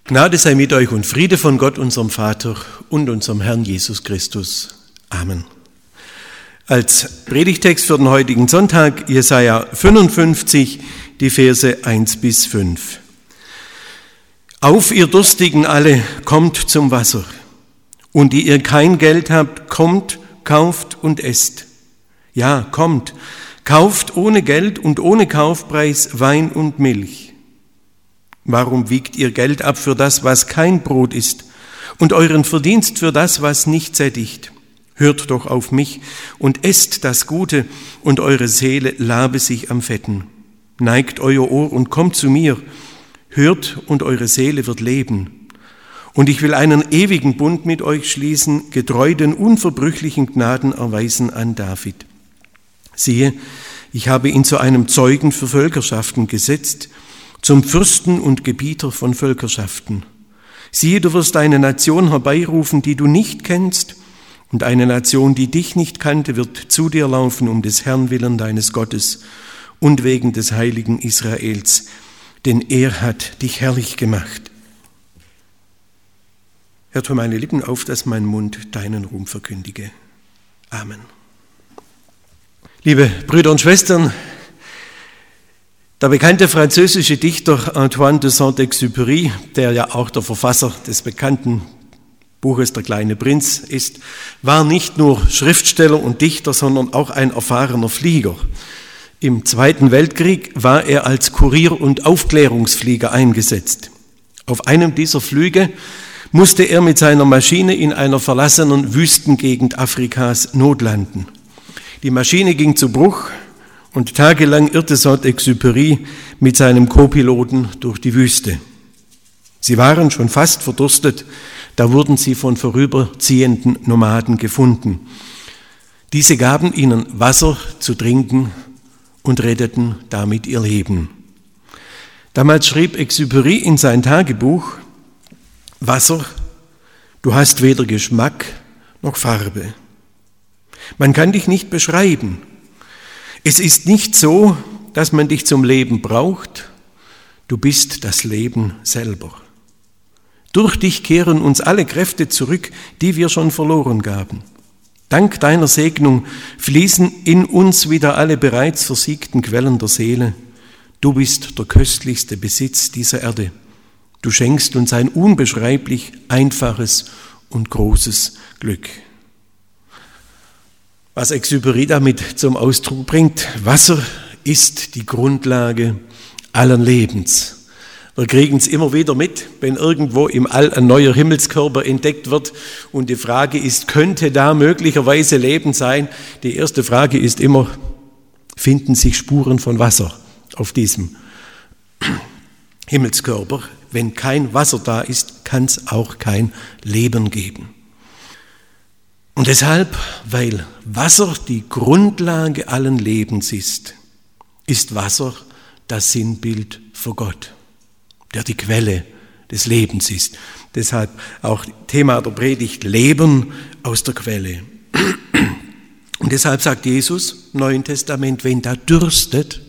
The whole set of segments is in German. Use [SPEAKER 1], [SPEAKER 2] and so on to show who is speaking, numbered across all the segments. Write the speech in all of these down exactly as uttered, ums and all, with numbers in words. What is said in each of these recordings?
[SPEAKER 1] Gnade sei mit euch und Friede von Gott, unserem Vater und unserem Herrn Jesus Christus. Amen. Als Predigtext für den heutigen Sonntag Jesaja fünfundfünfzig, die Verse eins bis fünf. Auf, ihr Durstigen alle, kommt zum Wasser. Und die ihr kein Geld habt, kommt, kauft und esst. Ja, kommt, kauft ohne Geld und ohne Kaufpreis Wein und Milch. Warum wiegt ihr Geld ab für das, was kein Brot ist, und euren Verdienst für das, was nicht sättigt? Hört doch auf mich und esst das Gute, und eure Seele labe sich am Fetten. Neigt euer Ohr und kommt zu mir. Hört, und eure Seele wird leben. Und ich will einen ewigen Bund mit euch schließen, getreu den unverbrüchlichen Gnaden erweisen an David. Siehe, ich habe ihn zu einem Zeugen für Völkerschaften gesetzt, zum Fürsten und Gebieter von Völkerschaften. Siehe, du wirst eine Nation herbeirufen, die du nicht kennst, und eine Nation, die dich nicht kannte, wird zu dir laufen um des Herrn willen deines Gottes und wegen des heiligen Israels, denn er hat dich herrlich gemacht. Herr, tu meine Lippen auf, dass mein Mund deinen Ruhm verkündige. Amen. Liebe Brüder und Schwestern, der bekannte französische Dichter Antoine de Saint-Exupéry, der ja auch der Verfasser des bekannten Buches Der kleine Prinz ist, war nicht nur Schriftsteller und Dichter, sondern auch ein erfahrener Flieger. Im Zweiten Weltkrieg war er als Kurier- und Aufklärungsflieger eingesetzt. Auf einem dieser Flüge musste er mit seiner Maschine in einer verlassenen Wüstengegend Afrikas notlanden. Die Maschine ging zu Bruch, und tagelang irrte Saint-Exupéry mit seinem Co-Piloten durch die Wüste. Sie waren schon fast verdurstet, da wurden sie von vorüberziehenden Nomaden gefunden. Diese gaben ihnen Wasser zu trinken und retteten damit ihr Leben. Damals schrieb Exupéry in sein Tagebuch: Wasser, du hast weder Geschmack noch Farbe. Man kann dich nicht beschreiben. Es ist nicht so, dass man dich zum Leben braucht, du bist das Leben selber. Durch dich kehren uns alle Kräfte zurück, die wir schon verloren gaben. Dank deiner Segnung fließen in uns wieder alle bereits versiegten Quellen der Seele. Du bist der köstlichste Besitz dieser Erde. Du schenkst uns ein unbeschreiblich einfaches und großes Glück. Was Exupéry damit zum Ausdruck bringt: Wasser ist die Grundlage allen Lebens. Wir kriegen es immer wieder mit, wenn irgendwo im All ein neuer Himmelskörper entdeckt wird und die Frage ist, könnte da möglicherweise Leben sein? Die erste Frage ist immer, finden sich Spuren von Wasser auf diesem Himmelskörper? Wenn kein Wasser da ist, kann es auch kein Leben geben. Und deshalb, weil Wasser die Grundlage allen Lebens ist, ist Wasser das Sinnbild für Gott, der die Quelle des Lebens ist. Deshalb auch Thema der Predigt: Leben aus der Quelle. Und deshalb sagt Jesus im Neuen Testament, wenn da dürstet,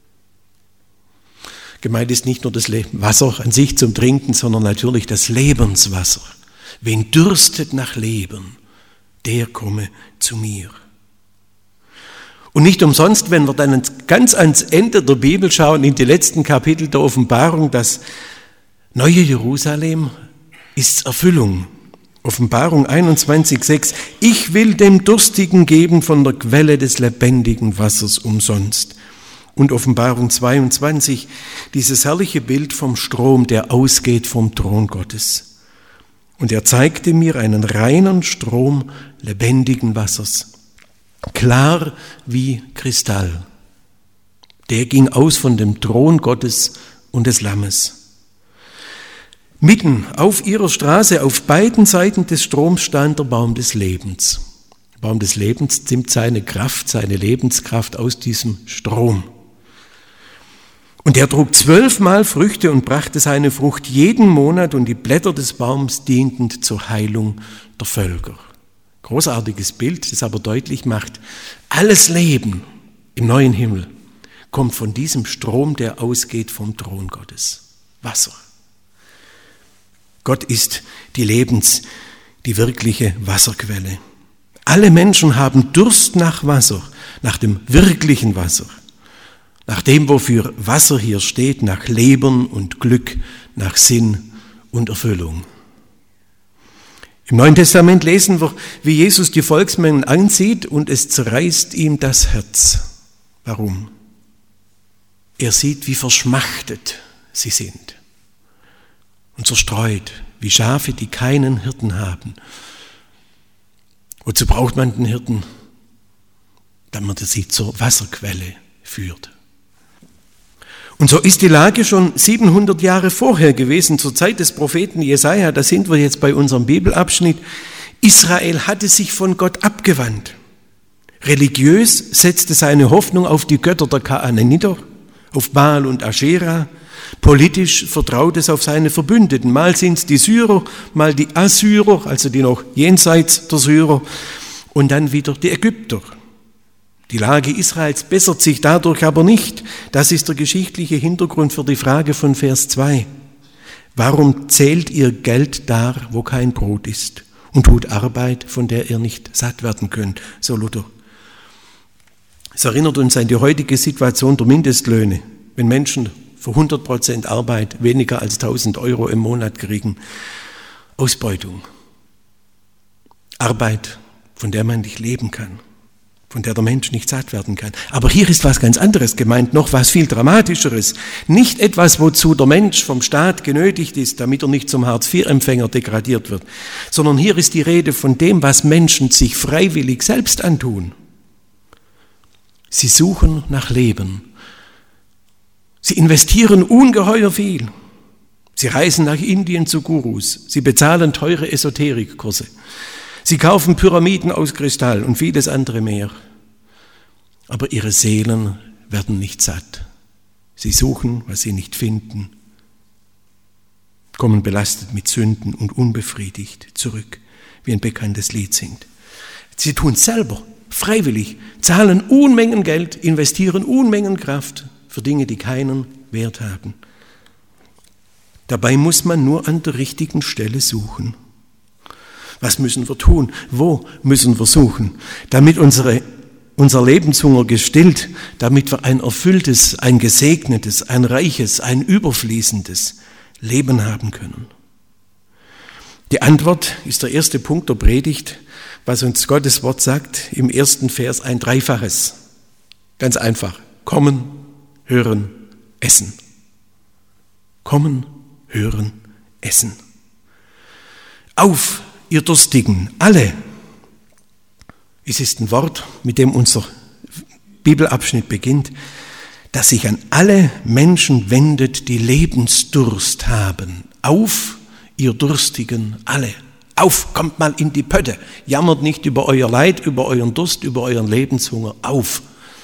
[SPEAKER 1] gemeint ist nicht nur das Wasser an sich zum Trinken, sondern natürlich das Lebenswasser. Wen dürstet nach Leben, der komme zu mir. Und nicht umsonst, wenn wir dann ganz ans Ende der Bibel schauen, in die letzten Kapitel der Offenbarung, das neue Jerusalem ist Erfüllung. Offenbarung einundzwanzig, sechs. Ich will dem Durstigen geben von der Quelle des lebendigen Wassers umsonst. Und Offenbarung zweiundzwanzig, dieses herrliche Bild vom Strom, der ausgeht vom Thron Gottes. Und er zeigte mir einen reinen Strom lebendigen Wassers, klar wie Kristall. Der ging aus von dem Thron Gottes und des Lammes. Mitten auf ihrer Straße, auf beiden Seiten des Stroms, stand der Baum des Lebens. Der Baum des Lebens nimmt seine Kraft, seine Lebenskraft aus diesem Strom. Und er trug zwölfmal Früchte und brachte seine Frucht jeden Monat, und die Blätter des Baums dienten zur Heilung der Völker. Großartiges Bild, das aber deutlich macht, alles Leben im neuen Himmel kommt von diesem Strom, der ausgeht vom Thron Gottes. Wasser. Gott ist die Lebens-, die wirkliche Wasserquelle. Alle Menschen haben Durst nach Wasser, nach dem wirklichen Wasser, nach dem, wofür Wasser hier steht, nach Leben und Glück, nach Sinn und Erfüllung. Im Neuen Testament lesen wir, wie Jesus die Volksmengen ansieht und es zerreißt ihm das Herz. Warum? Er sieht, wie verschmachtet sie sind und zerstreut, wie Schafe, die keinen Hirten haben. Wozu braucht man den Hirten? Damit er sie zur Wasserquelle führt. Und so ist die Lage schon siebenhundert Jahre vorher gewesen, zur Zeit des Propheten Jesaja. Da sind wir jetzt bei unserem Bibelabschnitt. Israel hatte sich von Gott abgewandt. Religiös setzte seine Hoffnung auf die Götter der Kanaaniter, auf Baal und Aschera. Politisch vertraut es auf seine Verbündeten. Mal sind es die Syrer, mal die Assyrer, also die noch jenseits der Syrer, und dann wieder die Ägypter. Die Lage Israels bessert sich dadurch aber nicht. Das ist der geschichtliche Hintergrund für die Frage von Vers zwei. Warum zählt ihr Geld dar, wo kein Brot ist, und tut Arbeit, von der ihr nicht satt werden könnt? So Luther. Es erinnert uns an die heutige Situation der Mindestlöhne. Wenn Menschen für hundert Prozent Arbeit weniger als tausend Euro im Monat kriegen. Ausbeutung. Arbeit, von der man nicht leben kann, von der der Mensch nicht satt werden kann. Aber hier ist was ganz anderes gemeint, noch was viel Dramatischeres. Nicht etwas, wozu der Mensch vom Staat genötigt ist, damit er nicht zum Hartz-vier-Empfänger degradiert wird, sondern hier ist die Rede von dem, was Menschen sich freiwillig selbst antun. Sie suchen nach Leben. Sie investieren ungeheuer viel. Sie reisen nach Indien zu Gurus. Sie bezahlen teure Esoterikkurse. Sie kaufen Pyramiden aus Kristall und vieles andere mehr. Aber ihre Seelen werden nicht satt. Sie suchen, was sie nicht finden, kommen belastet mit Sünden und unbefriedigt zurück, wie ein bekanntes Lied singt. Sie tun es selber, freiwillig, zahlen Unmengen Geld, investieren Unmengen Kraft für Dinge, die keinen Wert haben. Dabei muss man nur an der richtigen Stelle suchen. Was müssen wir tun? Wo müssen wir suchen? Damit unsere, unser Lebenshunger gestillt, damit wir ein erfülltes, ein gesegnetes, ein reiches, ein überfließendes Leben haben können. Die Antwort ist der erste Punkt der Predigt, was uns Gottes Wort sagt, im ersten Vers ein Dreifaches. Ganz einfach. Kommen, hören, essen. Kommen, hören, essen. Auf, ihr Durstigen, alle. Es ist ein Wort, mit dem unser Bibelabschnitt beginnt, das sich an alle Menschen wendet, die Lebensdurst haben. Auf, ihr Durstigen, alle. Auf, kommt mal in die Pötte. Jammert nicht über euer Leid, über euren Durst, über euren Lebenshunger. Auf.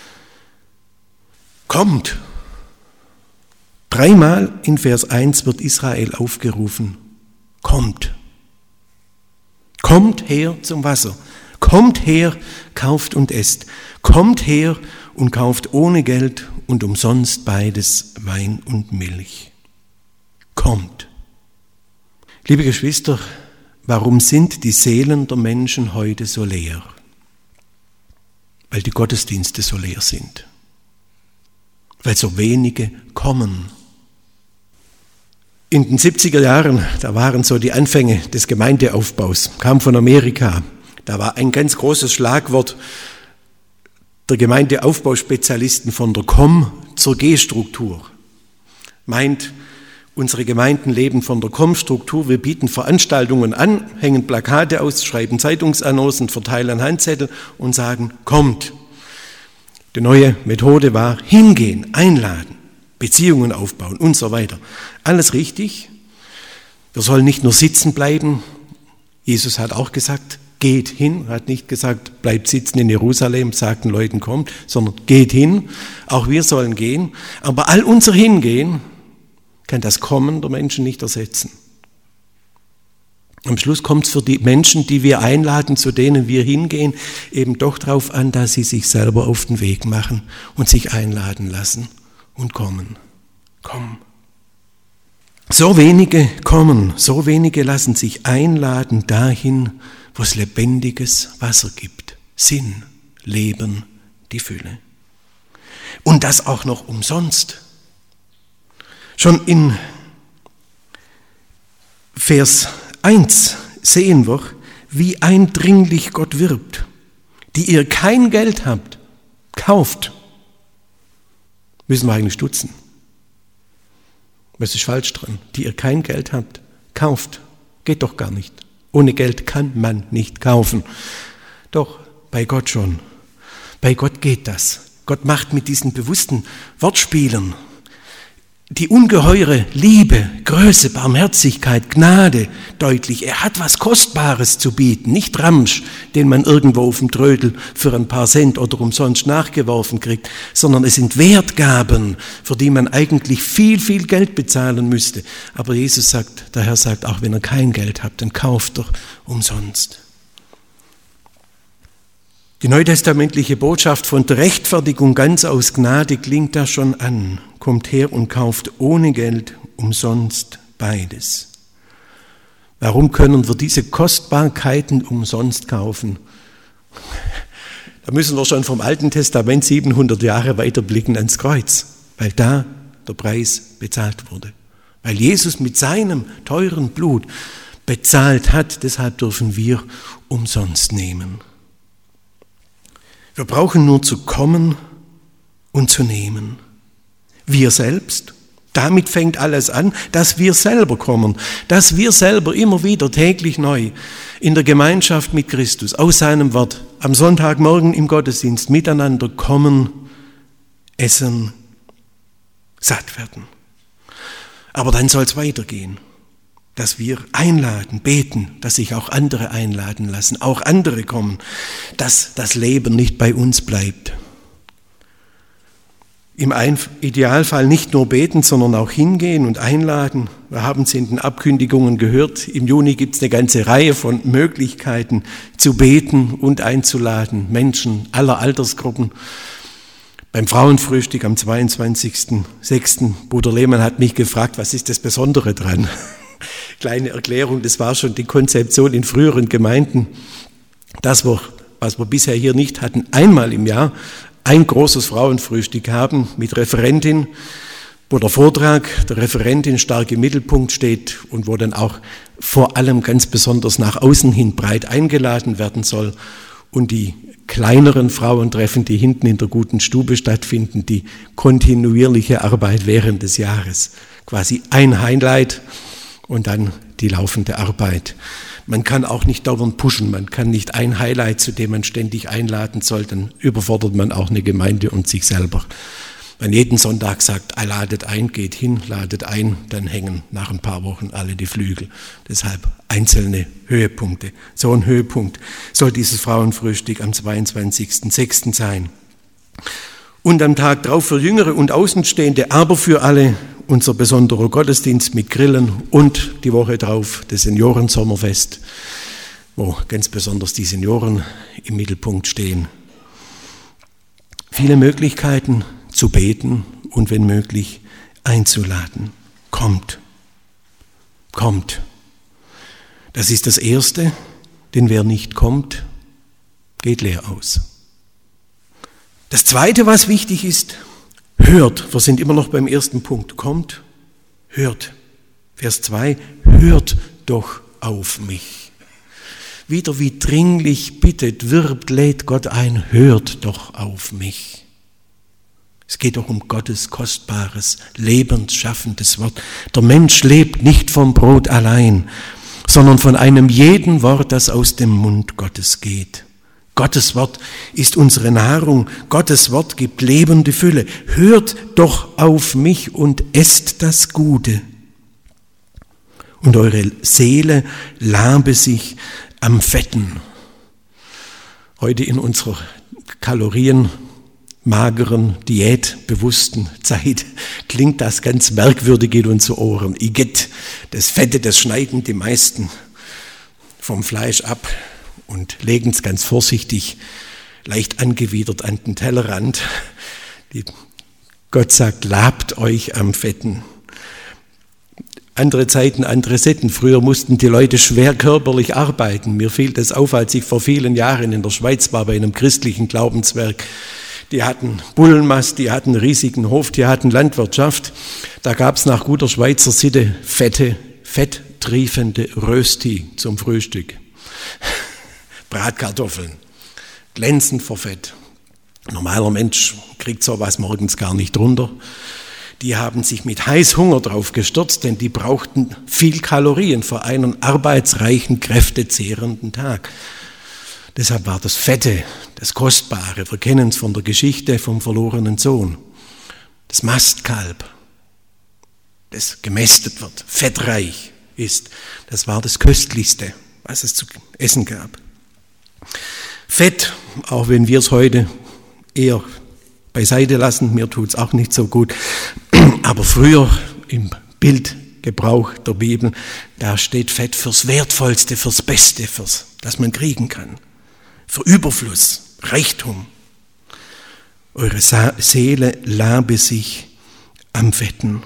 [SPEAKER 1] Kommt. Dreimal in Vers eins wird Israel aufgerufen. Kommt. Kommt her zum Wasser. Kommt her, kauft und esst. Kommt her und kauft ohne Geld und umsonst beides, Wein und Milch. Kommt. Liebe Geschwister, warum sind die Seelen der Menschen heute so leer? Weil die Gottesdienste so leer sind. Weil so wenige kommen. In den siebziger Jahren, da waren so die Anfänge des Gemeindeaufbaus, kam von Amerika. Da war ein ganz großes Schlagwort der Gemeindeaufbauspezialisten von der Komm- zur G-Struktur. Meint, unsere Gemeinden leben von der Komm-Struktur. Wir bieten Veranstaltungen an, hängen Plakate aus, schreiben Zeitungsannoncen, verteilen Handzettel und sagen, kommt. Die neue Methode war hingehen, einladen, Beziehungen aufbauen und so weiter. Alles richtig. Wir sollen nicht nur sitzen bleiben. Jesus hat auch gesagt, geht hin, hat nicht gesagt, bleibt sitzen in Jerusalem, sagt den Leuten, kommt, sondern geht hin. Auch wir sollen gehen. Aber all unser Hingehen kann das Kommen der Menschen nicht ersetzen. Am Schluss kommt es für die Menschen, die wir einladen, zu denen wir hingehen, eben doch darauf an, dass sie sich selber auf den Weg machen und sich einladen lassen und kommen. Komm. So wenige kommen, so wenige lassen sich einladen dahin, wo es lebendiges Wasser gibt. Sinn, Leben, die Fülle. Und das auch noch umsonst. Schon in Vers eins sehen wir, wie eindringlich Gott wirbt. Die ihr kein Geld habt, kauft. Müssen wir eigentlich stutzen. Was ist falsch dran? Die ihr kein Geld habt, kauft. Geht doch gar nicht. Ohne Geld kann man nicht kaufen. Doch, bei Gott schon. Bei Gott geht das. Gott macht mit diesen bewussten Wortspielen die ungeheure Liebe, Größe, Barmherzigkeit, Gnade deutlich. Er hat was Kostbares zu bieten, nicht Ramsch, den man irgendwo auf dem Trödel für ein paar Cent oder umsonst nachgeworfen kriegt, sondern es sind Wertgaben, für die man eigentlich viel, viel Geld bezahlen müsste. Aber Jesus sagt, der Herr sagt, auch wenn ihr kein Geld habt, dann kauft doch umsonst. Die neutestamentliche Botschaft von der Rechtfertigung ganz aus Gnade klingt da schon an. Kommt her und kauft ohne Geld umsonst beides. Warum können wir diese Kostbarkeiten umsonst kaufen? Da müssen wir schon vom Alten Testament siebenhundert Jahre weiterblicken ans Kreuz, weil da der Preis bezahlt wurde. Weil Jesus mit seinem teuren Blut bezahlt hat, deshalb dürfen wir umsonst nehmen. Wir brauchen nur zu kommen und zu nehmen. Wir selbst, damit fängt alles an, dass wir selber kommen, dass wir selber immer wieder täglich neu in der Gemeinschaft mit Christus, aus seinem Wort, am Sonntagmorgen im Gottesdienst miteinander kommen, essen, satt werden. Aber dann soll es weitergehen, dass wir einladen, beten, dass sich auch andere einladen lassen, auch andere kommen, dass das Leben nicht bei uns bleibt. Im Idealfall nicht nur beten, sondern auch hingehen und einladen. Wir haben es in den Abkündigungen gehört. Im Juni gibt es eine ganze Reihe von Möglichkeiten zu beten und einzuladen. Menschen aller Altersgruppen. Beim Frauenfrühstück am zweiundzwanzigsten sechsten Bruder Lehmann hat mich gefragt, was ist das Besondere dran? Kleine Erklärung, das war schon die Konzeption in früheren Gemeinden, dass wir, was wir bisher hier nicht hatten, einmal im Jahr ein großes Frauenfrühstück haben mit Referentin, wo der Vortrag der Referentin stark im Mittelpunkt steht und wo dann auch vor allem ganz besonders nach außen hin breit eingeladen werden soll und die kleineren Frauentreffen, die hinten in der guten Stube stattfinden, die kontinuierliche Arbeit während des Jahres. Quasi ein Highlight und dann die laufende Arbeit. Man kann auch nicht dauernd pushen, man kann nicht ein Highlight, zu dem man ständig einladen soll, dann überfordert man auch eine Gemeinde und sich selber. Wenn jeden Sonntag sagt, ladet ein, geht hin, ladet ein, dann hängen nach ein paar Wochen alle die Flügel. Deshalb einzelne Höhepunkte. So ein Höhepunkt soll dieses Frauenfrühstück am zweiundzwanzigsten sechsten sein. Und am Tag drauf für Jüngere und Außenstehende, aber für alle unser besonderer Gottesdienst mit Grillen und die Woche drauf das Seniorensommerfest, wo ganz besonders die Senioren im Mittelpunkt stehen. Viele Möglichkeiten zu beten und wenn möglich einzuladen. Kommt, kommt. Das ist das Erste, denn wer nicht kommt, geht leer aus. Das Zweite, was wichtig ist, hört. Wir sind immer noch beim ersten Punkt. Kommt, hört. Vers zwei, hört doch auf mich. Wieder wie dringlich bittet, wirbt, lädt Gott ein, hört doch auf mich. Es geht doch um Gottes kostbares, lebensschaffendes Wort. Der Mensch lebt nicht vom Brot allein, sondern von einem jeden Wort, das aus dem Mund Gottes geht. Gottes Wort ist unsere Nahrung. Gottes Wort gibt lebende Fülle. Hört doch auf mich und esst das Gute. Und eure Seele labe sich am Fetten. Heute in unserer kalorienmageren, diätbewussten Zeit klingt das ganz merkwürdig in unsere Ohren. Igitt, das Fette, das schneiden die meisten vom Fleisch ab und legen es ganz vorsichtig, leicht angewidert an den Tellerrand. Die, Gott sagt, labt euch am Fetten. Andere Zeiten, andere Sitten. Früher mussten die Leute schwer körperlich arbeiten. Mir fiel das auf, als ich vor vielen Jahren in der Schweiz war bei einem christlichen Glaubenswerk. Die hatten Bullenmast, die hatten einen riesigen Hof, die hatten Landwirtschaft. Da gab es nach guter Schweizer Sitte fette, fetttriefende Rösti zum Frühstück. Bratkartoffeln, glänzend vor Fett. Ein normaler Mensch kriegt sowas morgens gar nicht runter. Die haben sich mit Heißhunger drauf gestürzt, denn die brauchten viel Kalorien für einen arbeitsreichen, kräftezehrenden Tag. Deshalb war das Fette, das Kostbare, wir kennen es von der Geschichte vom verlorenen Sohn, das Mastkalb, das gemästet wird, fettreich ist, das war das Köstlichste, was es zu essen gab. Fett, auch wenn wir es heute eher beiseite lassen, mir tut es auch nicht so gut, aber früher im Bildgebrauch der Bibel, da steht Fett fürs Wertvollste, fürs Beste, fürs, das man kriegen kann, für Überfluss, Reichtum. Eure Sa- Seele labe sich am Fetten.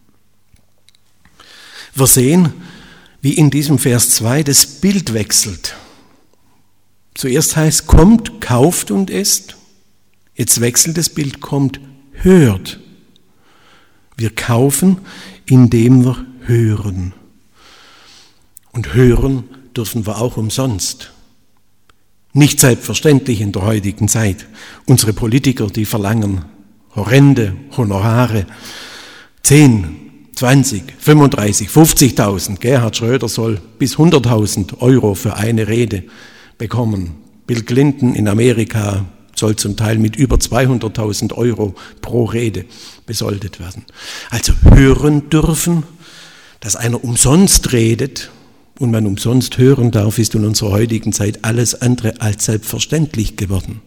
[SPEAKER 1] Wir sehen, wie in diesem Vers zwei das Bild wechselt. Zuerst heißt, kommt, kauft und esst. Jetzt wechselt das Bild, kommt, hört. Wir kaufen, indem wir hören. Und hören dürfen wir auch umsonst. Nicht selbstverständlich in der heutigen Zeit. Unsere Politiker, die verlangen horrende Honorare. zehn, zwanzig, fünfunddreißig, fünfzigtausend. Gerhard Schröder soll bis hunderttausend Euro für eine Rede bekommen. Bill Clinton in Amerika soll zum Teil mit über zweihunderttausend Euro pro Rede besoldet werden. Also hören dürfen, dass einer umsonst redet und man umsonst hören darf, ist in unserer heutigen Zeit alles andere als selbstverständlich geworden.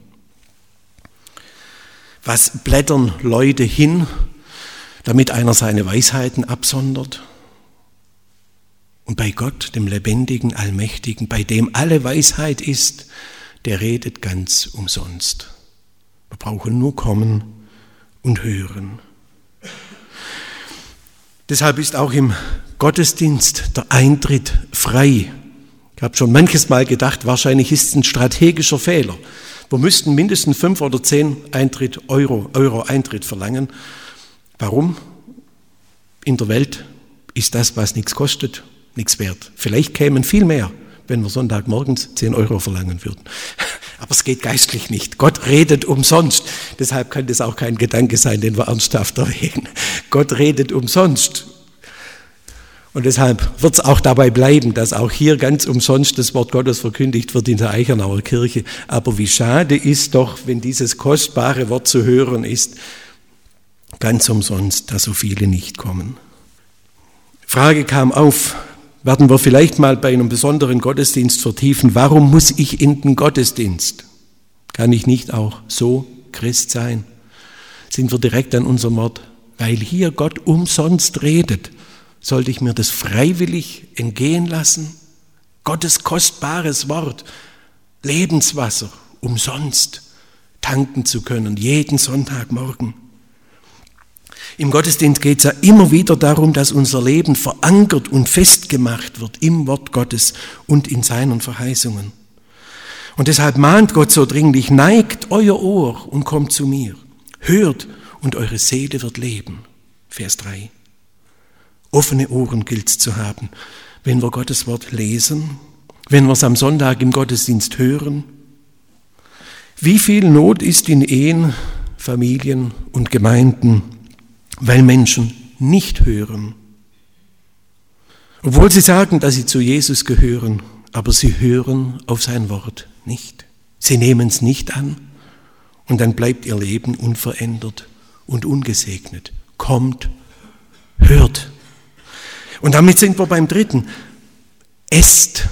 [SPEAKER 1] Was blättern Leute hin, damit einer seine Weisheiten absondert? Und bei Gott, dem Lebendigen, Allmächtigen, bei dem alle Weisheit ist, der redet ganz umsonst. Wir brauchen nur kommen und hören. Deshalb ist auch im Gottesdienst der Eintritt frei. Ich habe schon manches Mal gedacht, wahrscheinlich ist es ein strategischer Fehler. Wir müssten mindestens fünf oder zehn Eintritt Euro, Euro Eintritt verlangen. Warum? In der Welt ist das, was nichts kostet, nichts wert. Vielleicht kämen viel mehr, wenn wir Sonntagmorgens zehn Euro verlangen würden. Aber es geht geistlich nicht. Gott redet umsonst. Deshalb kann das auch kein Gedanke sein, den wir ernsthaft erwägen. Gott redet umsonst. Und deshalb wird es auch dabei bleiben, dass auch hier ganz umsonst das Wort Gottes verkündigt wird in der Eichenauer Kirche. Aber wie schade ist doch, wenn dieses kostbare Wort zu hören ist, ganz umsonst, dass so viele nicht kommen. Frage kam auf, werden wir vielleicht mal bei einem besonderen Gottesdienst vertiefen, warum muss ich in den Gottesdienst? Kann ich nicht auch so Christ sein? Sind wir direkt an unserem Wort, weil hier Gott umsonst redet, sollte ich mir das freiwillig entgehen lassen? Gottes kostbares Wort, Lebenswasser, umsonst tanken zu können, jeden Sonntagmorgen. Im Gottesdienst geht es ja immer wieder darum, dass unser Leben verankert und festgemacht wird im Wort Gottes und in seinen Verheißungen. Und deshalb mahnt Gott so dringlich, neigt euer Ohr und kommt zu mir. Hört und eure Seele wird leben. Vers drei. Offene Ohren gilt es zu haben, wenn wir Gottes Wort lesen, wenn wir es am Sonntag im Gottesdienst hören. Wie viel Not ist in Ehen, Familien und Gemeinden, weil Menschen nicht hören. Obwohl sie sagen, dass sie zu Jesus gehören, aber sie hören auf sein Wort nicht. Sie nehmen es nicht an und dann bleibt ihr Leben unverändert und ungesegnet. Kommt, hört. Und damit sind wir beim dritten. Esst.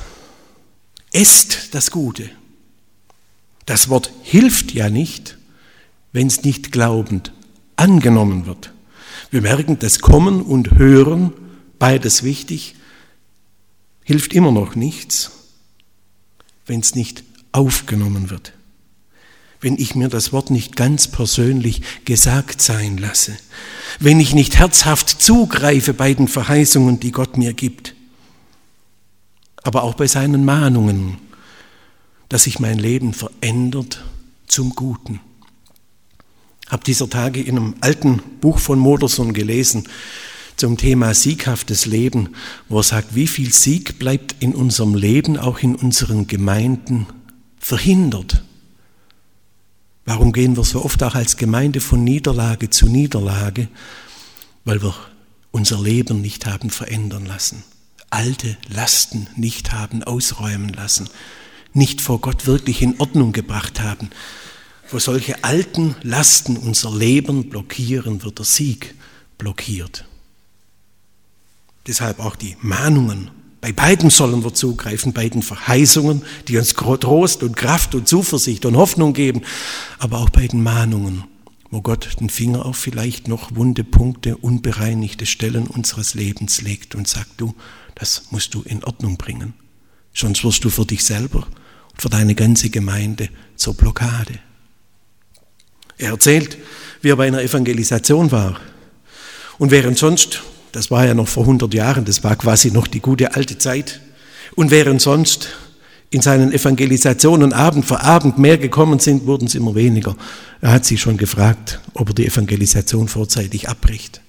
[SPEAKER 1] Esst das Gute. Das Wort hilft ja nicht, wenn es nicht glaubend angenommen wird. Wir merken, das Kommen und Hören, beides wichtig, hilft immer noch nichts, wenn es nicht aufgenommen wird. wenn ich mir das Wort nicht ganz persönlich gesagt sein lasse, wenn ich nicht herzhaft zugreife bei den Verheißungen, die Gott mir gibt, aber auch bei seinen Mahnungen, dass sich mein Leben verändert zum Guten. Ich habe dieser Tage in einem alten Buch von Modersohn gelesen zum Thema sieghaftes Leben, wo er sagt, wie viel Sieg bleibt in unserem Leben, auch in unseren Gemeinden, verhindert. Warum gehen wir so oft auch als Gemeinde von Niederlage zu Niederlage? Weil wir unser Leben nicht haben verändern lassen, alte Lasten nicht haben ausräumen lassen, nicht vor Gott wirklich in Ordnung gebracht haben. Wo solche alten Lasten unser Leben blockieren, wird der Sieg blockiert. Deshalb auch die Mahnungen. Bei beiden sollen wir zugreifen, bei den Verheißungen, die uns Trost und Kraft und Zuversicht und Hoffnung geben, aber auch bei den Mahnungen, wo Gott den Finger auf vielleicht noch wunde Punkte, unbereinigte Stellen unseres Lebens legt und sagt, du, das musst du in Ordnung bringen. Sonst wirst du für dich selber und für deine ganze Gemeinde zur Blockade. Er erzählt, wie er bei einer Evangelisation war. Und während sonst, das war ja noch vor hundert Jahren, das war quasi noch die gute alte Zeit, und während sonst in seinen Evangelisationen Abend für Abend mehr gekommen sind, wurden es immer weniger. Er hat sich schon gefragt, ob er die Evangelisation vorzeitig abbricht.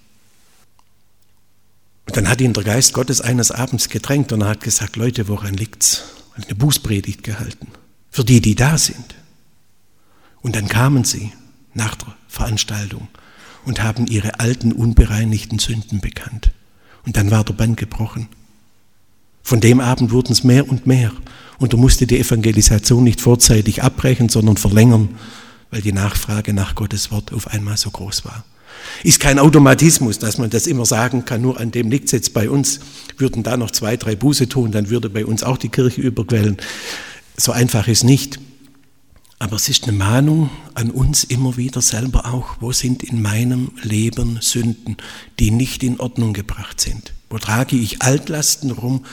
[SPEAKER 1] Und dann hat ihn der Geist Gottes eines Abends gedrängt und er hat gesagt, Leute, woran liegt's? Er hat eine Bußpredigt gehalten, für die, die da sind. Und dann kamen sie nach der Veranstaltung und haben ihre alten, unbereinigten Sünden bekannt. Und dann war der Bann gebrochen. Von dem Abend wurden es mehr und mehr. Und er musste die Evangelisation nicht vorzeitig abbrechen, sondern verlängern, weil die Nachfrage nach Gottes Wort auf einmal so groß war. Ist kein Automatismus, dass man das immer sagen kann, nur an dem liegt es jetzt bei uns. Würden da noch zwei, drei Buße tun, dann würde bei uns auch die Kirche überquellen. So einfach ist nicht. Aber es ist eine Mahnung an uns immer wieder selber auch. Wo sind in meinem Leben Sünden, die nicht in Ordnung gebracht sind? Wo trage ich Altlasten rum,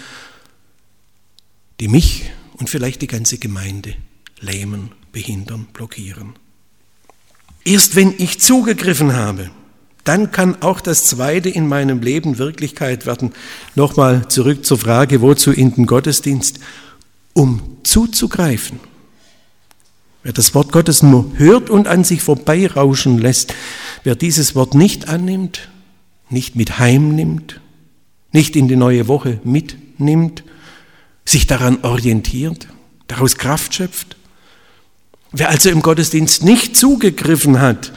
[SPEAKER 1] die mich und vielleicht die ganze Gemeinde lähmen, behindern, blockieren? Erst wenn ich zugegriffen habe, dann kann auch das Zweite in meinem Leben Wirklichkeit werden. Nochmal zurück zur Frage, wozu in den Gottesdienst? Um zuzugreifen. Wer das Wort Gottes nur hört und an sich vorbeirauschen lässt, wer dieses Wort nicht annimmt, nicht mit heimnimmt, nicht in die neue Woche mitnimmt, sich daran orientiert, daraus Kraft schöpft, wer also im Gottesdienst nicht zugegriffen hat,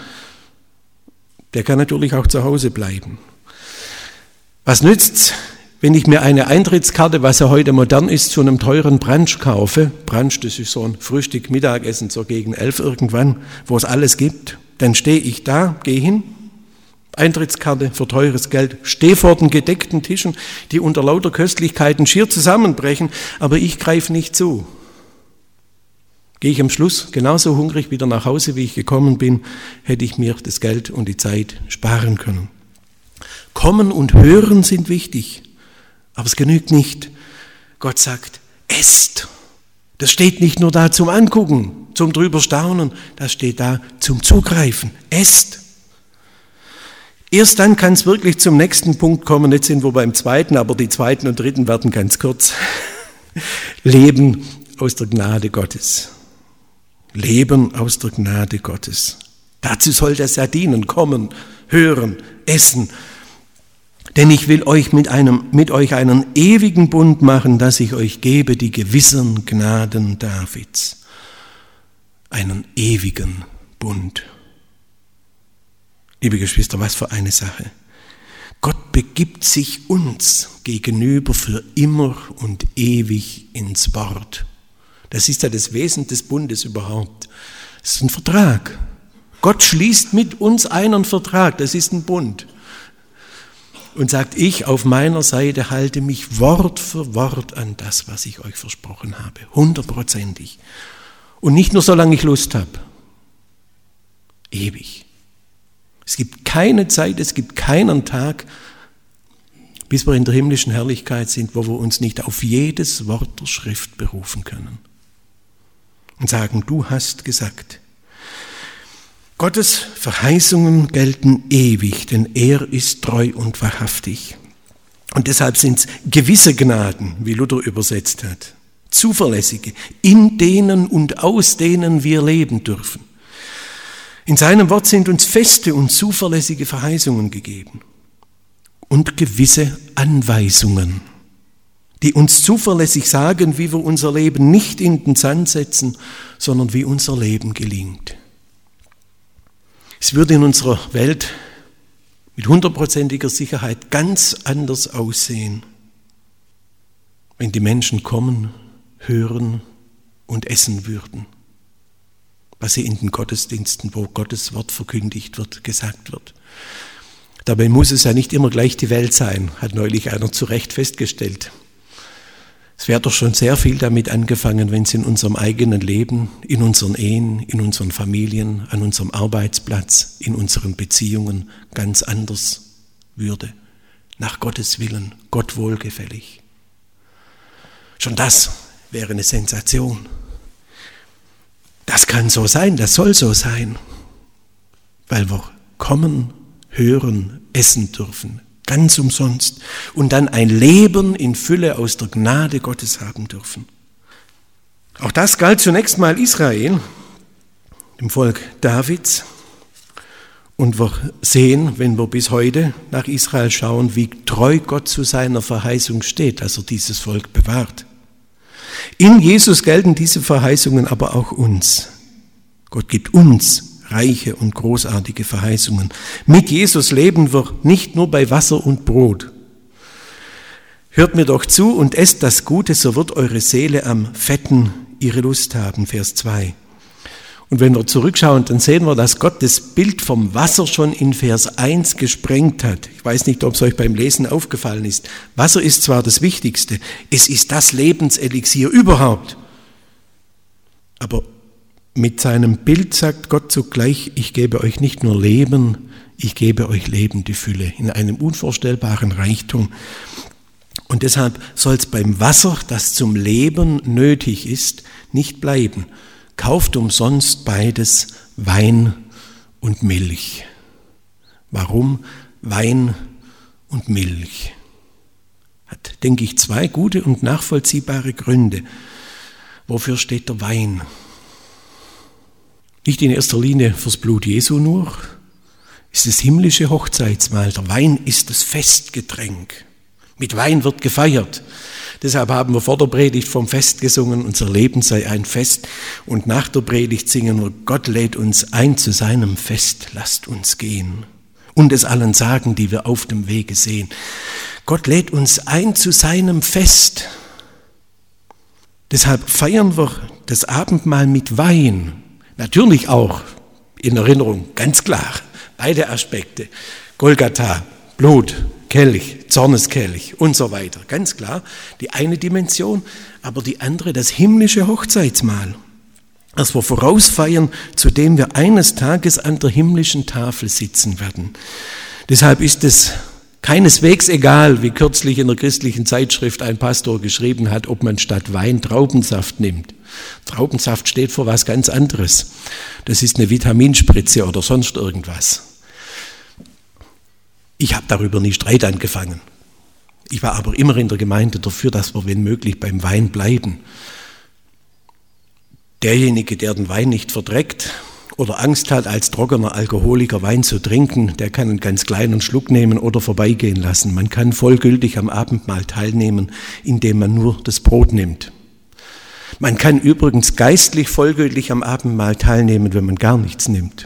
[SPEAKER 1] der kann natürlich auch zu Hause bleiben. Was nützt's, wenn ich mir eine Eintrittskarte, was ja heute modern ist, zu einem teuren Brunch kaufe? Brunch, das ist so ein Frühstück, Mittagessen, so gegen elf irgendwann, wo es alles gibt. Dann stehe ich da, gehe hin, Eintrittskarte für teures Geld, stehe vor den gedeckten Tischen, die unter lauter Köstlichkeiten schier zusammenbrechen, aber ich greife nicht zu. Gehe ich am Schluss genauso hungrig wieder nach Hause, wie ich gekommen bin, hätte ich mir das Geld und die Zeit sparen können. Kommen und hören sind wichtig, aber es genügt nicht. Gott sagt, esst. Das steht nicht nur da zum Angucken, zum drüber staunen, das steht da zum Zugreifen. Esst. Erst dann kann es wirklich zum nächsten Punkt kommen. Jetzt sind wir beim zweiten, aber die zweiten und dritten werden ganz kurz. Leben aus der Gnade Gottes. Leben aus der Gnade Gottes. Dazu soll das ja dienen, kommen, hören, essen. Denn ich will euch mit, einem, mit euch einen ewigen Bund machen, dass ich euch gebe, die gewissen Gnaden Davids. Einen ewigen Bund. Liebe Geschwister, was für eine Sache. Gott begibt sich uns gegenüber für immer und ewig ins Wort. Das ist ja das Wesen des Bundes überhaupt. Es ist ein Vertrag. Gott schließt mit uns einen Vertrag, das ist ein Bund. Und sagt, ich auf meiner Seite halte mich Wort für Wort an das, was ich euch versprochen habe. Hundertprozentig. Und nicht nur solange ich Lust habe. Ewig. Es gibt keine Zeit, es gibt keinen Tag, bis wir in der himmlischen Herrlichkeit sind, wo wir uns nicht auf jedes Wort der Schrift berufen können. Und sagen, du hast gesagt, Gottes Verheißungen gelten ewig, denn er ist treu und wahrhaftig. Und deshalb sind es gewisse Gnaden, wie Luther übersetzt hat, zuverlässige, in denen und aus denen wir leben dürfen. In seinem Wort sind uns feste und zuverlässige Verheißungen gegeben und gewisse Anweisungen, die uns zuverlässig sagen, wie wir unser Leben nicht in den Sand setzen, sondern wie unser Leben gelingt. Es wird in unserer Welt mit hundertprozentiger Sicherheit ganz anders aussehen, wenn die Menschen kommen, hören und essen würden, was sie in den Gottesdiensten, wo Gottes Wort verkündigt wird, gesagt wird. Dabei muss es ja nicht immer gleich die Welt sein, hat neulich einer zu Recht festgestellt. Es wäre doch schon sehr viel damit angefangen, wenn es in unserem eigenen Leben, in unseren Ehen, in unseren Familien, an unserem Arbeitsplatz, in unseren Beziehungen ganz anders würde. Nach Gottes Willen, Gott wohlgefällig. Schon das wäre eine Sensation. Das kann so sein, das soll so sein, weil wir kommen, hören, essen dürfen, ganz umsonst und dann ein Leben in Fülle aus der Gnade Gottes haben dürfen. Auch das galt zunächst mal Israel, dem Volk Davids. Und wir sehen, wenn wir bis heute nach Israel schauen, wie treu Gott zu seiner Verheißung steht, dass er dieses Volk bewahrt. In Jesus gelten diese Verheißungen aber auch uns. Gott gibt uns reiche und großartige Verheißungen. Mit Jesus leben wir nicht nur bei Wasser und Brot. Hört mir doch zu und esst das Gute, so wird eure Seele am Fetten ihre Lust haben, Vers zwei. Und wenn wir zurückschauen, dann sehen wir, dass Gott das Bild vom Wasser schon in Vers eins gesprengt hat. Ich weiß nicht, ob es euch beim Lesen aufgefallen ist. Wasser ist zwar das Wichtigste, es ist das Lebenselixier überhaupt. Aber mit seinem Bild sagt Gott zugleich, ich gebe euch nicht nur Leben, ich gebe euch lebende Fülle in einem unvorstellbaren Reichtum. Und deshalb soll es beim Wasser, das zum Leben nötig ist, nicht bleiben. Kauft umsonst beides, Wein und Milch. Warum Wein und Milch? Hat, denke ich, zwei gute und nachvollziehbare Gründe. Wofür steht der Wein? Nicht in erster Linie fürs Blut Jesu nur, ist das himmlische Hochzeitsmahl. Der Wein ist das Festgetränk. Mit Wein wird gefeiert. Deshalb haben wir vor der Predigt vom Fest gesungen, unser Leben sei ein Fest. Und nach der Predigt singen wir, Gott lädt uns ein zu seinem Fest, lasst uns gehen. Und es allen sagen, die wir auf dem Wege sehen. Gott lädt uns ein zu seinem Fest. Deshalb feiern wir das Abendmahl mit Wein. Natürlich auch in Erinnerung, ganz klar, beide Aspekte. Golgatha, Blut, Kelch, Zorneskelch und so weiter. Ganz klar, die eine Dimension, aber die andere, das himmlische Hochzeitsmahl, das wir vorausfeiern, zu dem wir eines Tages an der himmlischen Tafel sitzen werden. Deshalb ist es keineswegs egal, wie kürzlich in der christlichen Zeitschrift ein Pastor geschrieben hat, ob man statt Wein Traubensaft nimmt. Traubensaft steht für was ganz anderes. Das ist eine Vitaminspritze oder sonst irgendwas. Ich habe darüber nie Streit angefangen. Ich war aber immer in der Gemeinde dafür, dass wir, wenn möglich, beim Wein bleiben. Derjenige, der den Wein nicht verträgt oder Angst hat, als trockener Alkoholiker Wein zu trinken, der kann einen ganz kleinen Schluck nehmen oder vorbeigehen lassen. Man kann vollgültig am Abendmahl teilnehmen, indem man nur das Brot nimmt. Man kann übrigens geistlich vollgültig am Abendmahl teilnehmen, wenn man gar nichts nimmt.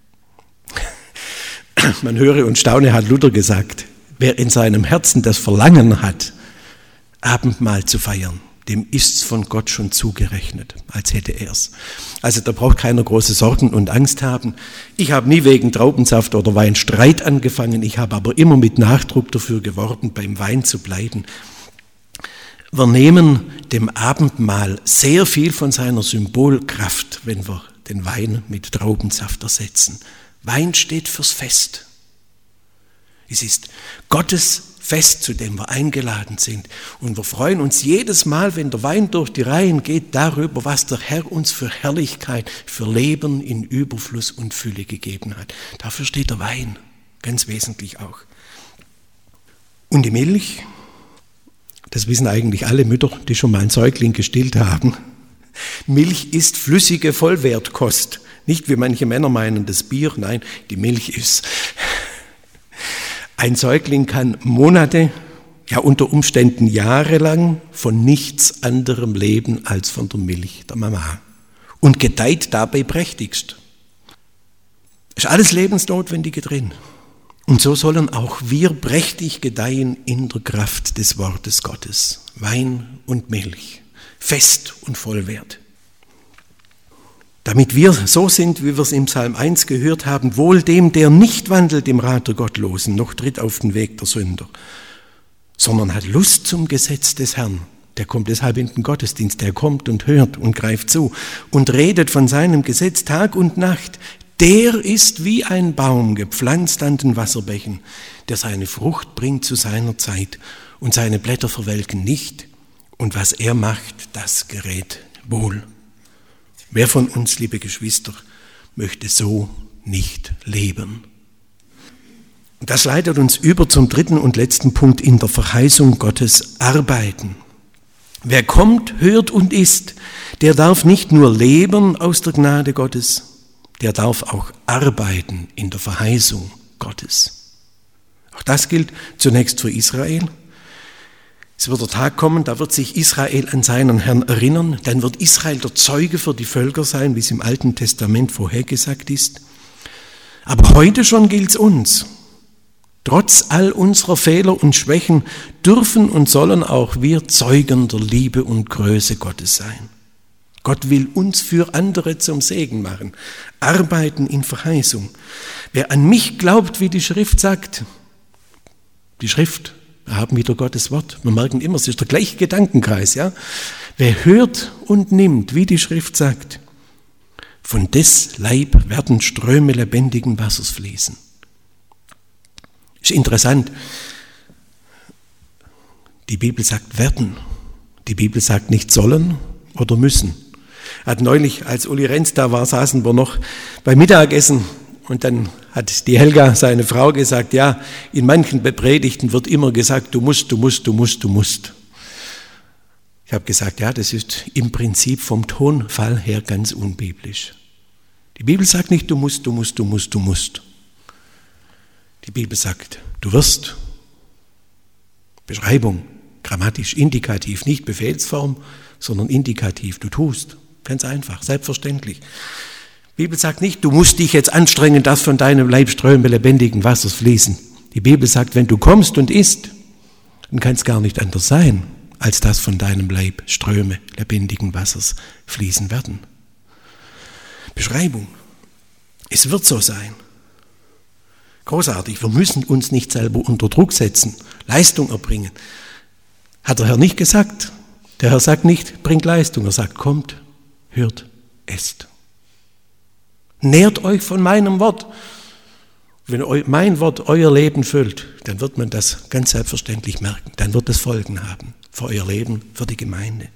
[SPEAKER 1] Man höre und staune, hat Luther gesagt, wer in seinem Herzen das Verlangen hat, Abendmahl zu feiern, dem ist's von Gott schon zugerechnet, als hätte er's. Also da braucht keiner große Sorgen und Angst haben. Ich habe nie wegen Traubensaft oder Wein Streit angefangen, ich habe aber immer mit Nachdruck dafür geworben, beim Wein zu bleiben. Wir nehmen dem Abendmahl sehr viel von seiner Symbolkraft, wenn wir den Wein mit Traubensaft ersetzen. Wein steht fürs Fest. Es ist Gottes Fest, zu dem wir eingeladen sind. Und wir freuen uns jedes Mal, wenn der Wein durch die Reihen geht, darüber, was der Herr uns für Herrlichkeit, für Leben in Überfluss und Fülle gegeben hat. Dafür steht der Wein, ganz wesentlich auch. Und die Milch, das wissen eigentlich alle Mütter, die schon mal einen Säugling gestillt haben. Milch ist flüssige Vollwertkost. Nicht wie manche Männer meinen, das Bier, nein, die Milch ist. Ein Säugling kann Monate, ja unter Umständen jahrelang von nichts anderem leben als von der Milch der Mama und gedeiht dabei prächtigst. Ist alles Lebensnotwendige drin. Und so sollen auch wir prächtig gedeihen in der Kraft des Wortes Gottes. Wein und Milch, fest und vollwert. Damit wir so sind, wie wir es im Psalm eins gehört haben, wohl dem, der nicht wandelt im Rat der Gottlosen, noch tritt auf den Weg der Sünder, sondern hat Lust zum Gesetz des Herrn. Der kommt deshalb in den Gottesdienst, der kommt und hört und greift zu und redet von seinem Gesetz Tag und Nacht. Der ist wie ein Baum gepflanzt an den Wasserbächen, der seine Frucht bringt zu seiner Zeit und seine Blätter verwelken nicht. Und was er macht, das gerät wohl. Wer von uns, liebe Geschwister, möchte so nicht leben? Und das leitet uns über zum dritten und letzten Punkt in der Verheißung Gottes: Arbeiten. Wer kommt, hört und isst, der darf nicht nur leben aus der Gnade Gottes, der darf auch arbeiten in der Verheißung Gottes. Auch das gilt zunächst für Israel. Es wird der Tag kommen, da wird sich Israel an seinen Herrn erinnern. Dann wird Israel der Zeuge für die Völker sein, wie es im Alten Testament vorhergesagt ist. Aber heute schon gilt es uns. Trotz all unserer Fehler und Schwächen dürfen und sollen auch wir Zeugen der Liebe und Größe Gottes sein. Gott will uns für andere zum Segen machen. Arbeiten in Verheißung. Wer an mich glaubt, wie die Schrift sagt, die Schrift, wir haben wieder Gottes Wort. Wir merken immer, es ist der gleiche Gedankenkreis. Ja? Wer hört und nimmt, wie die Schrift sagt, von des Leib werden Ströme lebendigen Wassers fließen. Ist interessant. Die Bibel sagt werden. Die Bibel sagt nicht sollen oder müssen. Hat neulich, als Uli Renz da war, saßen wir noch beim Mittagessen. Und dann hat die Helga, seine Frau, gesagt, ja, in manchen Predigten wird immer gesagt, du musst, du musst, du musst, du musst. Ich habe gesagt, ja, das ist im Prinzip vom Tonfall her ganz unbiblisch. Die Bibel sagt nicht, du musst, du musst, du musst, du musst. Die Bibel sagt, du wirst. Beschreibung, grammatisch, indikativ, nicht Befehlsform, sondern indikativ, du tust. Ganz einfach, selbstverständlich. Die Bibel sagt nicht, du musst dich jetzt anstrengen, dass von deinem Leib Ströme lebendigen Wassers fließen. Die Bibel sagt, wenn du kommst und isst, dann kann es gar nicht anders sein, als dass von deinem Leib Ströme lebendigen Wassers fließen werden. Beschreibung. Es wird so sein. Großartig, wir müssen uns nicht selber unter Druck setzen, Leistung erbringen. Hat der Herr nicht gesagt. Der Herr sagt nicht, bringt Leistung. Er sagt, kommt, hört, esst. Nährt euch von meinem Wort. Wenn mein Wort euer Leben füllt, dann wird man das ganz selbstverständlich merken. Dann wird es Folgen haben für euer Leben, für die Gemeinde.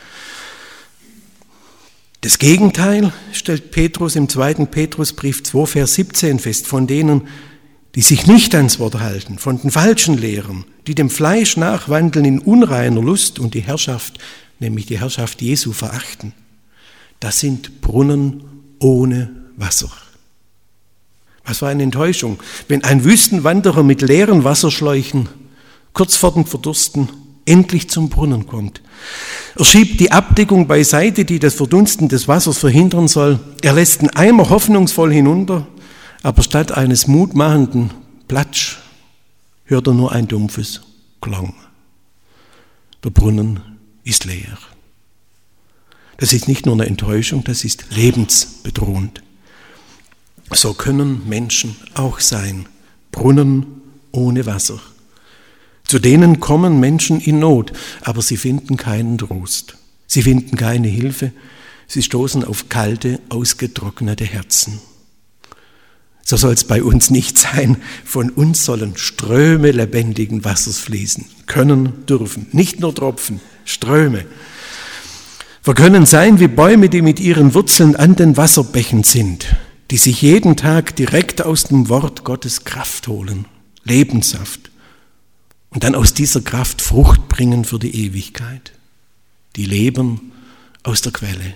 [SPEAKER 1] Das Gegenteil stellt Petrus im zweiten Petrusbrief zwei, Vers siebzehn fest, von denen, die sich nicht ans Wort halten, von den falschen Lehrern, die dem Fleisch nachwandeln in unreiner Lust und die Herrschaft, nämlich die Herrschaft Jesu, verachten. Das sind Brunnen ohne Wasser. Was für eine Enttäuschung, wenn ein Wüstenwanderer mit leeren Wasserschläuchen kurz vor dem Verdursten endlich zum Brunnen kommt. Er schiebt die Abdeckung beiseite, die das Verdunsten des Wassers verhindern soll. Er lässt den Eimer hoffnungsvoll hinunter, aber statt eines mutmachenden Platsch hört er nur ein dumpfes Klang. Der Brunnen ist leer. Das ist nicht nur eine Enttäuschung, das ist lebensbedrohend. So können Menschen auch sein, Brunnen ohne Wasser. Zu denen kommen Menschen in Not, aber sie finden keinen Trost. Sie finden keine Hilfe, sie stoßen auf kalte, ausgetrocknete Herzen. So soll es bei uns nicht sein. Von uns sollen Ströme lebendigen Wassers fließen. Können, dürfen. Nicht nur Tropfen, Ströme. Wir können sein wie Bäume, die mit ihren Wurzeln an den Wasserbächen sind, die sich jeden Tag direkt aus dem Wort Gottes Kraft holen, Lebenssaft, und dann aus dieser Kraft Frucht bringen für die Ewigkeit. Die leben aus der Quelle.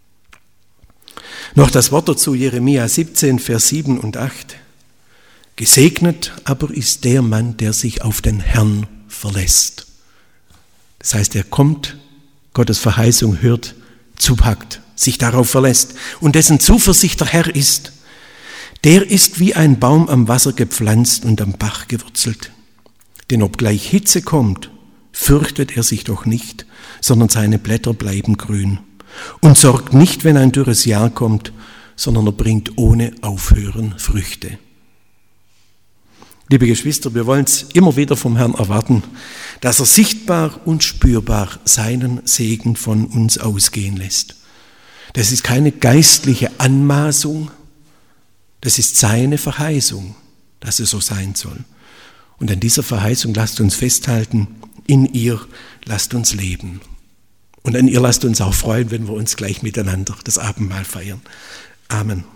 [SPEAKER 1] Noch das Wort dazu, Jeremia siebzehn, Vers sieben und acht. Gesegnet aber ist der Mann, der sich auf den Herrn verlässt. Das heißt, er kommt, Gottes Verheißung hört, zupackt, sich darauf verlässt und dessen Zuversicht der Herr ist. Der ist wie ein Baum am Wasser gepflanzt und am Bach gewurzelt. Denn obgleich Hitze kommt, fürchtet er sich doch nicht, sondern seine Blätter bleiben grün. Und sorgt nicht, wenn ein dürres Jahr kommt, sondern er bringt ohne Aufhören Früchte. Liebe Geschwister, wir wollen es immer wieder vom Herrn erwarten, dass er sichtbar und spürbar seinen Segen von uns ausgehen lässt. Das ist keine geistliche Anmaßung, das ist seine Verheißung, dass es so sein soll. Und an dieser Verheißung lasst uns festhalten, in ihr lasst uns leben. Und an ihr lasst uns auch freuen, wenn wir uns gleich miteinander das Abendmahl feiern. Amen.